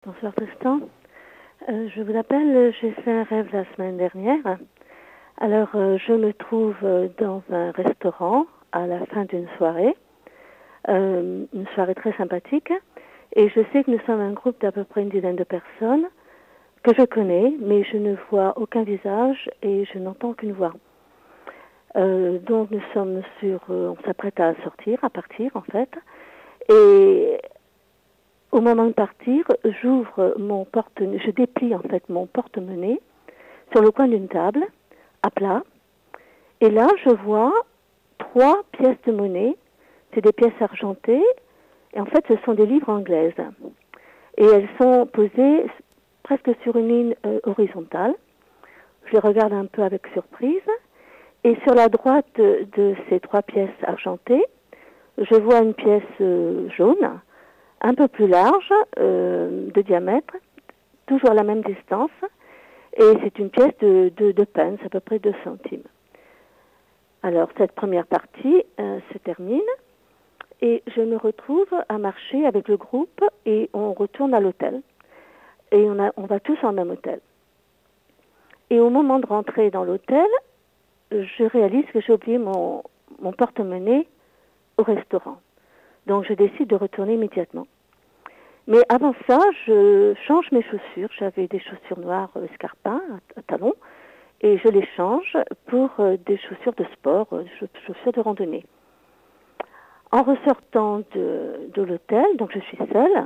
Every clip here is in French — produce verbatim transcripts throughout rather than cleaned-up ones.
Bonsoir Tristan. Euh, je vous appelle, j'ai fait un rêve la semaine dernière. Alors euh, je me trouve dans un restaurant à la fin d'une soirée, euh, une soirée très sympathique, et je sais que nous sommes un groupe d'à peu près une dizaine de personnes que je connais, mais je ne vois aucun visage et je n'entends qu'une voix. Euh, donc nous sommes sur, euh, on s'apprête à sortir, à partir en fait, et au moment de partir, j'ouvre mon porte, je déplie en fait mon porte-monnaie sur le coin d'une table, à plat, et là je vois trois pièces de monnaie, c'est des pièces argentées, et en fait ce sont des livres anglaises, et elles sont posées presque sur une ligne euh, horizontale. Je les regarde un peu avec surprise, et sur la droite de, de ces trois pièces argentées, je vois une pièce euh, jaune, un peu plus large, euh, de diamètre, toujours à la même distance, et c'est une pièce de, de, de pence, à peu près deux centimes. Alors, cette première partie euh, se termine, et je me retrouve à marcher avec le groupe, et on retourne à l'hôtel, et on, a, on va tous en même hôtel. Et au moment de rentrer dans l'hôtel, je réalise que j'ai oublié mon, mon porte-monnaie au restaurant. Donc, je décide de retourner immédiatement. Mais avant ça, je change mes chaussures. J'avais des chaussures noires euh, Scarpa, à, à talons, et je les change pour euh, des chaussures de sport, euh, chaussures de randonnée. En ressortant de, de l'hôtel, donc je suis seule,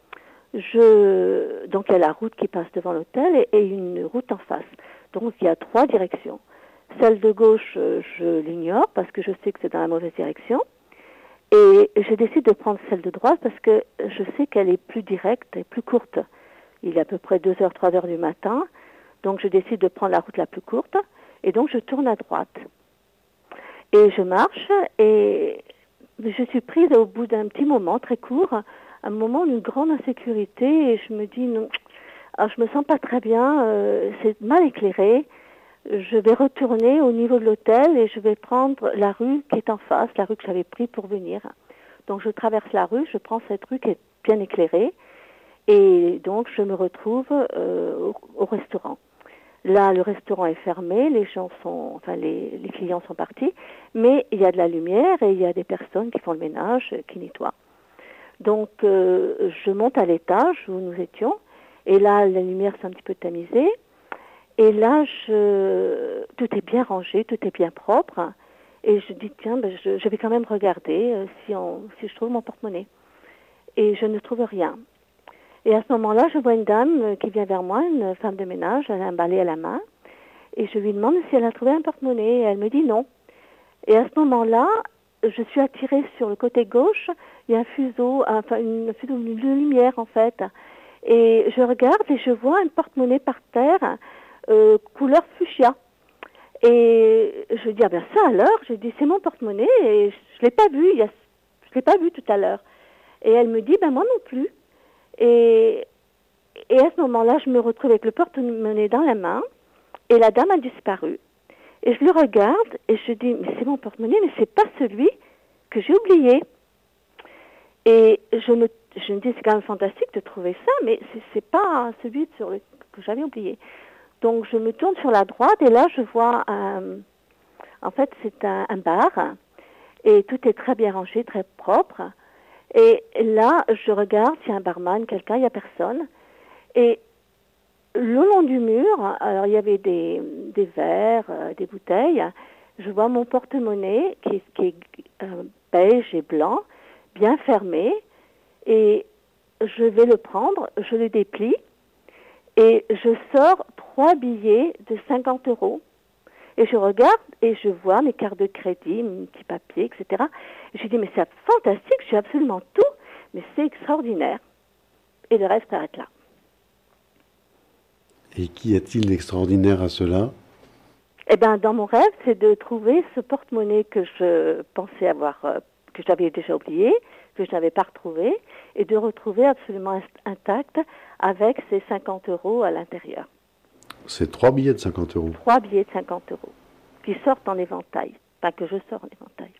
je, donc il y a la route qui passe devant l'hôtel et, et une route en face. Donc il y a trois directions. Celle de gauche, je l'ignore parce que je sais que c'est dans la mauvaise direction. Et je décide de prendre celle de droite parce que je sais qu'elle est plus directe et plus courte. Il est à peu près deux heures, trois heures du matin. Donc je décide de prendre la route la plus courte. Et donc je tourne à droite. Et je marche et je suis prise au bout d'un petit moment très court, un moment d'une grande insécurité. Et je me dis non, alors je me sens pas très bien, euh, c'est mal éclairé. Je vais retourner au niveau de l'hôtel et je vais prendre la rue qui est en face, la rue que j'avais prise pour venir. Donc je traverse la rue, je prends cette rue qui est bien éclairée et donc je me retrouve euh, au, au restaurant. Là, le restaurant est fermé, les gens sont, enfin les, les clients sont partis, mais il y a de la lumière et il y a des personnes qui font le ménage, qui nettoient. Donc euh, je monte à l'étage où nous étions et là la lumière s'est un petit peu tamisée. Et là, je, tout est bien rangé, tout est bien propre. Et je dis, tiens, ben, je, je vais quand même regarder euh, si, on, si je trouve mon porte-monnaie. Et je ne trouve rien. Et à ce moment-là, je vois une dame euh, qui vient vers moi, une femme de ménage, elle a un balai à la main. Et je lui demande si elle a trouvé un porte-monnaie. Et elle me dit non. Et à ce moment-là, je suis attirée sur le côté gauche. Il y a un fuseau, enfin une fuseau de lumière en fait. Et je regarde et je vois un porte-monnaie par terre. Euh, couleur fuchsia. Et je dis, ah ben ça alors, je dis, c'est mon porte-monnaie et je ne l'ai pas vu, il y a, je ne l'ai pas vu tout à l'heure. Et elle me dit, ben moi non plus. Et, et à ce moment-là, je me retrouve avec le porte-monnaie dans la main et la dame a disparu. Et je le regarde et je dis, mais c'est mon porte-monnaie, mais c'est pas celui que j'ai oublié. Et je me, je me dis, c'est quand même fantastique de trouver ça, mais c'est, c'est pas celui sur le, que j'avais oublié. Donc je me tourne sur la droite et là je vois un, en fait c'est un, un bar et tout est très bien rangé, très propre. Et là je regarde s'il y a un barman, quelqu'un, il n'y a personne. Et le long du mur, alors il y avait des, des verres, euh, des bouteilles. Je vois mon porte-monnaie qui, qui est euh, beige et blanc, bien fermé. Et je vais le prendre, je le déplie. Et je sors trois billets de cinquante euros. Et je regarde et je vois mes cartes de crédit, mes petits papiers, et cetera. Et je dis, mais c'est fantastique, j'ai absolument tout, mais c'est extraordinaire. Et le reste s'arrête là. Et qu'y a-t-il d'extraordinaire à cela? Eh bien, dans mon rêve, c'est de trouver ce porte-monnaie que je pensais avoir, euh, que j'avais déjà oublié, que je n'avais pas retrouvé, et de retrouver absolument intact avec ces cinquante euros à l'intérieur. C'est trois billets de cinquante euros. Trois billets de cinquante euros qui sortent en éventail. Pas que je sors en éventail.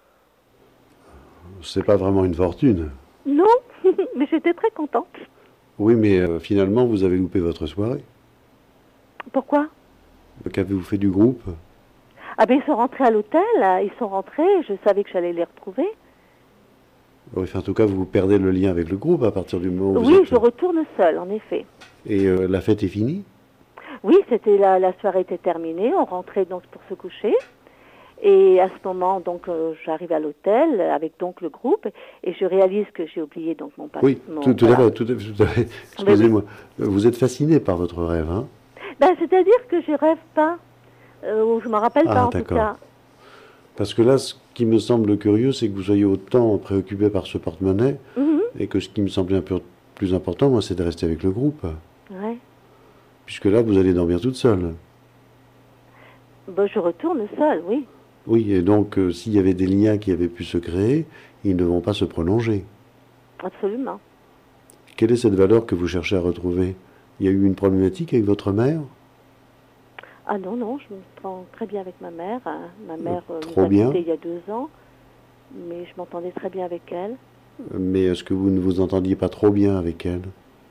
C'est pas vraiment une fortune. Non, mais j'étais très contente. Oui, mais euh, finalement, vous avez loupé votre soirée. Pourquoi? Qu'avez-vous fait du groupe? Ah ben ils sont rentrés à l'hôtel, euh, ils sont rentrés, je savais que j'allais les retrouver. Oui, enfin, en tout cas, vous perdez le lien avec le groupe à partir du moment où vous Oui, êtes... je retourne seule, en effet. Et euh, la fête est finie? Oui, c'était la, la soirée était terminée, on rentrait donc pour se coucher. Et à ce moment, donc, euh, j'arrive à l'hôtel avec donc le groupe et je réalise que j'ai oublié donc mon passe. Oui, Mon, tout, tout à voilà. fait, tout à fait, tout à fait. Oui, oui. Excusez-moi. Euh, Vous êtes fasciné par votre rêve, hein? Ben, c'est-à-dire que je rêve pas, euh, ou je me rappelle pas Ah, en tout d'accord. cas. Parce que là, ce qui me semble curieux, c'est que vous soyez autant préoccupé par ce porte-monnaie, Mhm. et que ce qui me semblait un peu plus important, moi, c'est de rester avec le groupe. Ouais. Puisque là, vous allez dormir toute seule. Ben, je retourne seule, oui, Oui, et donc, euh, s'il y avait des liens qui avaient pu se créer, ils ne vont pas se prolonger. absolument. Quelle est cette valeur que vous cherchez à retrouver? Il y a eu une problématique avec votre mère? Ah non, non, je me sens très bien avec ma mère. hein. Ma Euh, mère euh, nous Trop a bien. quittés il y a deux ans, mais je m'entendais très bien avec elle. Mais est-ce que vous ne vous entendiez pas trop bien avec elle?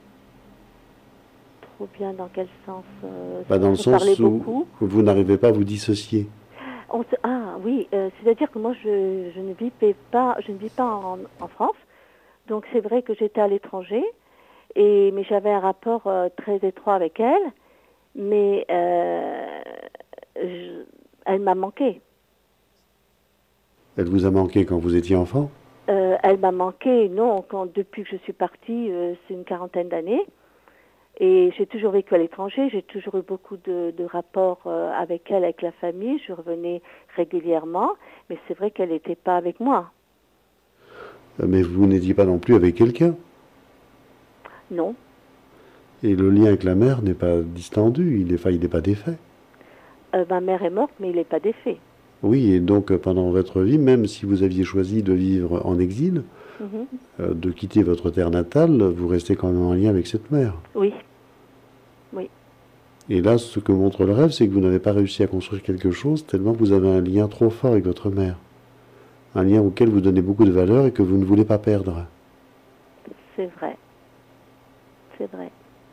Trop bien dans quel sens? euh, Bah, dans le On se parlait sens où beaucoup. vous n'arrivez pas à vous dissocier. On se- Ah oui, euh, c'est-à-dire que moi je, je ne vivais pas, je ne vis pas en, en France, donc c'est vrai que j'étais à l'étranger, et mais j'avais un rapport euh, très étroit avec elle, mais euh, je- elle m'a manqué. Elle vous a manqué quand vous étiez enfant? Euh, elle m'a manqué, non, quand, depuis que je suis partie, euh, c'est une quarantaine d'années. Et j'ai toujours vécu à l'étranger, j'ai toujours eu beaucoup de, de rapports euh, avec elle, avec la famille. Je revenais régulièrement, mais c'est vrai qu'elle n'était pas avec moi. Euh, Mais vous n'étiez pas non plus avec quelqu'un. Non. Et le lien avec la mère n'est pas distendu, il n'est enfin, il n'est pas défait. Euh, ma mère est morte, mais il n'est pas défait. Oui, et donc euh, pendant votre vie, même si vous aviez choisi de vivre en exil, Mhm. euh, de quitter votre terre natale, vous restez quand même en lien avec cette mère. Oui, oui, Et là, ce que montre le rêve, c'est que vous n'avez pas réussi à construire quelque chose tellement vous avez un lien trop fort avec votre mère. Un lien auquel vous donnez beaucoup de valeur et que vous ne voulez pas perdre. c'est vrai, c'est vrai.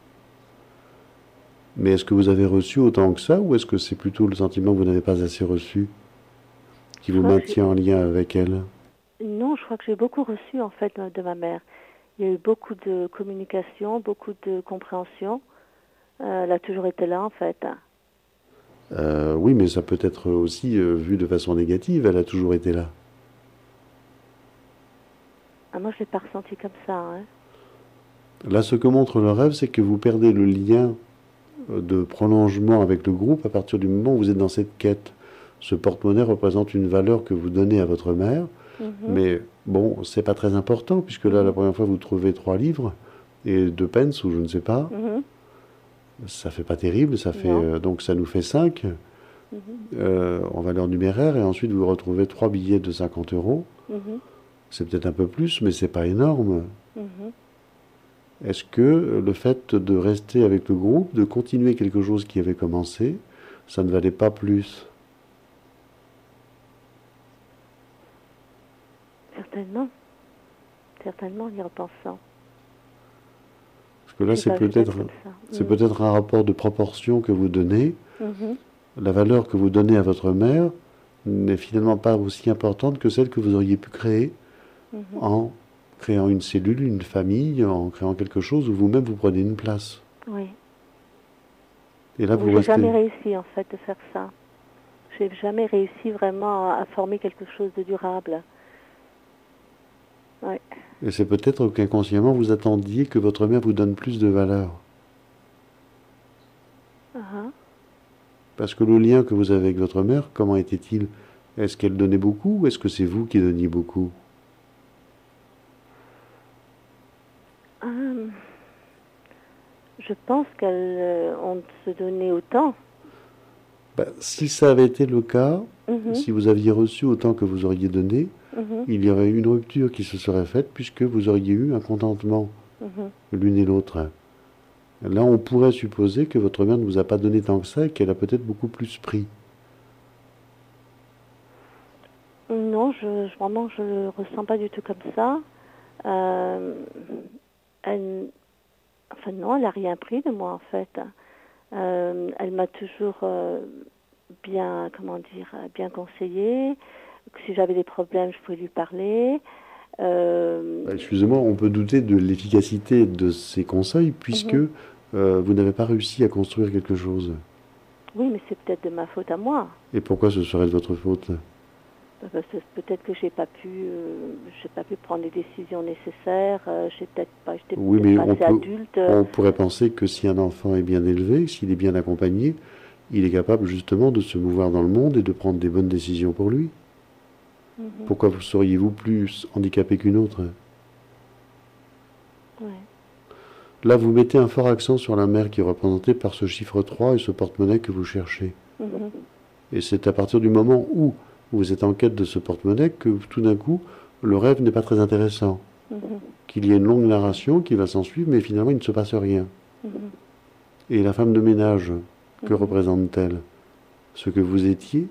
Mais est-ce que vous avez reçu autant que ça, ou est-ce que c'est plutôt le sentiment que vous n'avez pas assez reçu qui Je vous crois que j'ai... maintient en lien avec elle? Non, je crois que j'ai beaucoup reçu en fait de ma mère. Il y a eu beaucoup de communication, beaucoup de compréhension. Euh, elle a toujours été là en fait. Euh, oui, mais ça peut être aussi euh, vu de façon négative, elle a toujours été là. Ah, moi, je l'ai pas ressenti comme ça. Hein. Là, ce que montre le rêve, c'est que vous perdez le lien euh, de prolongement avec le groupe à partir du moment où vous êtes dans cette quête. Ce porte-monnaie représente une valeur que vous donnez à votre mère, Mhm, mais bon, c'est pas très important, puisque là, la mhm, première fois, vous trouvez trois livres et deux pence, ou je ne sais pas. mhm. Ça fait pas terrible, ça fait, Non. euh, donc ça nous fait cinq Mhm, euh, en valeur numéraire, et ensuite vous retrouvez trois billets de cinquante euros. mhm, C'est peut-être un peu plus, mais c'est pas énorme. mhm. Est-ce que le fait de rester avec le groupe, de continuer quelque chose qui avait commencé, ça ne valait pas plus? Certainement, certainement, en y repensant. Parce que là, J'ai c'est pas vu ça peut-être, comme ça. c'est Mhm, peut-être un rapport de proportion que vous donnez. mhm, La valeur que vous donnez à votre mère n'est finalement pas aussi importante que celle que vous auriez pu créer mhm. en créant une cellule, une famille, en créant quelque chose où vous-même vous prenez une place. Oui. Et là, Oui, vous j'ai jamais restez. réussi en fait de faire ça. J'ai jamais réussi vraiment à, à former quelque chose de durable. Ouais. Et c'est peut-être qu'inconsciemment, vous attendiez que votre mère vous donne plus de valeur. Ah, Parce que le lien que vous avez avec votre mère, comment était-il? Est-ce qu'elle donnait beaucoup ou est-ce que c'est vous qui donniez beaucoup? ah. Hum, je pense qu'on se donnait autant. Ben, si ça avait été le cas, Mhm, si vous aviez reçu autant que vous auriez donné, mhm, il y aurait eu une rupture qui se serait faite puisque vous auriez eu un contentement mhm. l'une et l'autre. Là, on pourrait supposer que votre mère ne vous a pas donné tant que ça et qu'elle a peut-être beaucoup plus pris. Non, je, je- vraiment, je le ressens pas du tout comme ça. Euh, elle- Enfin non, elle n'a rien pris de moi en fait. Euh, elle m'a toujours euh, bien, comment dire, bien conseillée. Que si j'avais des problèmes, je pouvais lui parler. Euh, Excusez-moi, on peut douter de l'efficacité de ces conseils puisque mhm. euh, vous n'avez pas réussi à construire quelque chose. Oui, mais c'est peut-être de ma faute à moi. Et pourquoi ce serait de votre faute? Parce que peut-être que j'ai pas pu, euh, j'ai pas pu prendre les décisions nécessaires. Euh, j'ai peut-être pas, j'étais Oui, peut-être mais pas on assez peut, adulte. euh, on pourrait penser que si un enfant est bien élevé, s'il est bien accompagné, il est capable justement de se mouvoir dans le monde et de prendre des bonnes décisions pour lui. mhm, Pourquoi vous seriez-vous plus handicapé qu'une autre? ouais, Là, vous mettez un fort accent sur la mère qui est représentée par ce chiffre trois et ce porte-monnaie que vous cherchez. mhm, Et c'est à partir du moment où vous êtes en quête de ce porte-monnaie que tout d'un coup, le rêve n'est pas très intéressant. mhm, Qu'il y ait une longue narration qui va s'en suivre, mais finalement, il ne se passe rien. mhm, Et la femme de ménage, que mhm. représente-t-elle? Ce que vous étiez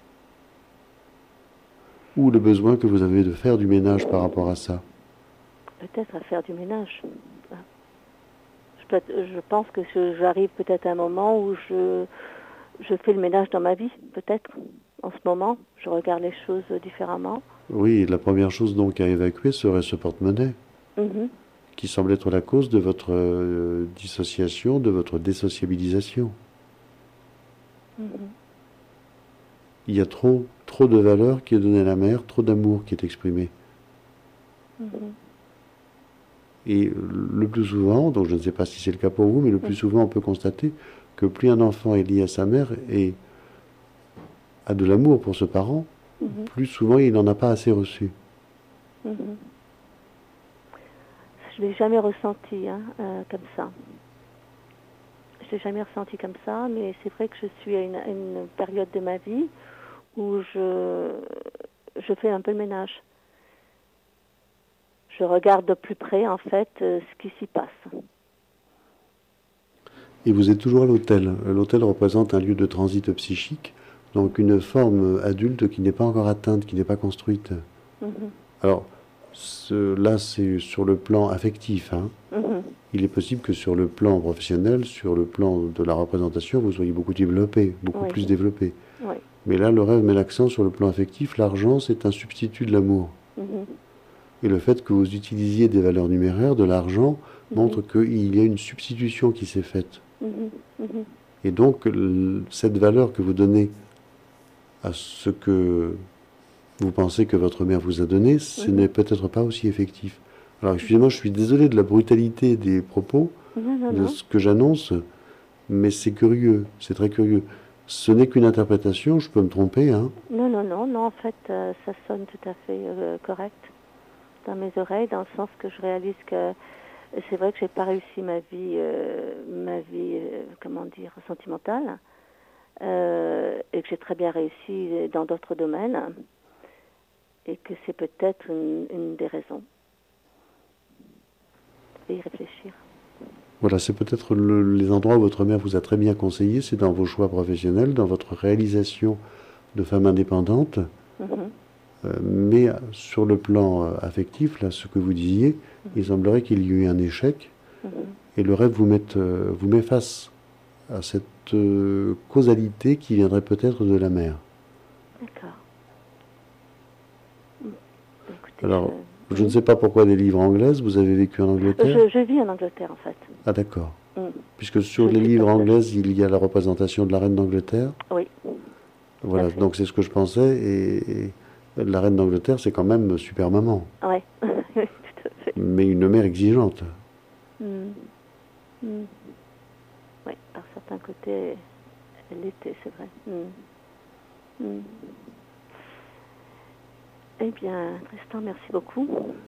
ou le besoin que vous avez de faire du ménage par rapport à ça? Peut-être à faire du ménage. Je, peut je pense que je- j'arrive peut-être à un moment où je, je fais le ménage dans ma vie, peut-être. En ce moment, je regarde les choses différemment. Oui, la première chose donc à évacuer serait ce porte-monnaie, Mhm, qui semble être la cause de votre euh, dissociation, de votre désociabilisation. mhm, Il y a trop, trop de valeur qui est donnée à la mère, trop d'amour qui est exprimé. mhm, Et le plus souvent, donc je ne sais pas si c'est le cas pour vous, mais le plus mhm, souvent on peut constater que plus un enfant est lié à sa mère et a de l'amour pour ce parent, mhm, plus souvent il n'en a pas assez reçu. mhm. Je ne l'ai jamais ressenti hein, euh, comme ça. Je ne l'ai jamais ressenti comme ça, mais c'est vrai que je suis à une, à une période de ma vie où je, je fais un peu le ménage. Je regarde de plus près, en fait, euh, ce qui s'y passe. Et vous êtes toujours à l'hôtel. L'hôtel représente un lieu de transit psychique, donc une forme adulte qui n'est pas encore atteinte, qui n'est pas construite. Mhm, Alors, ce, là, c'est sur le plan affectif. Hein. mhm, Il est possible que sur le plan professionnel, sur le plan de la représentation, vous soyez beaucoup développé, beaucoup oui, plus développé. oui. Mais là, le rêve met l'accent sur le plan affectif. L'argent, c'est un substitut de l'amour. Mhm, Et le fait que vous utilisiez des valeurs numéraires, de l'argent, mhm, montre qu'il y a une substitution qui s'est faite. mhm, mhm, Et donc, cette valeur que vous donnez à ce que vous pensez que votre mère vous a donné, ce mhm. n'est peut-être pas aussi effectif. Alors, excusez-moi, je suis désolé de la brutalité des propos, Non, non, de non. ce que j'annonce, mais c'est curieux, c'est très curieux. Ce n'est qu'une interprétation, je peux me tromper, hein. Non, non, non, non, en fait, euh, ça sonne tout à fait euh, correct dans mes oreilles, dans le sens que je réalise que c'est vrai que j'ai pas réussi ma vie, euh, ma vie, euh, comment dire, sentimentale, euh, et que j'ai très bien réussi dans d'autres domaines, et que c'est peut-être une, une des raisons. Je vais y réfléchir. Voilà, c'est peut-être le- les endroits où votre mère vous a très bien conseillé, c'est dans vos choix professionnels, dans votre réalisation de femme indépendante. Mhm, Euh, mais sur le plan euh, affectif, là, ce que vous disiez, il mhm, semblerait qu'il y ait eu un échec mhm. et le rêve vous met, euh, vous met face à cette euh, causalité qui viendrait peut-être de la mère. D'accord. Mm. Écoutez, Alors, je... je ne Mhm. sais pas pourquoi des livres anglaises, vous avez vécu en Angleterre? je, je vis en Angleterre, en fait. Ah d'accord. Mm. Puisque sur Je ne les suis pas livres seule. anglaises, il y a la représentation de la reine d'Angleterre. Oui, tout à Voilà, fait. donc c'est ce que je pensais. Et, et la reine d'Angleterre, c'est quand même super maman, Oui, tout à fait. mais une mère exigeante. Mm. Mm. Oui, par certains côtés, elle l'était, c'est vrai. Mm. Mm. Eh bien, Tristan, merci beaucoup.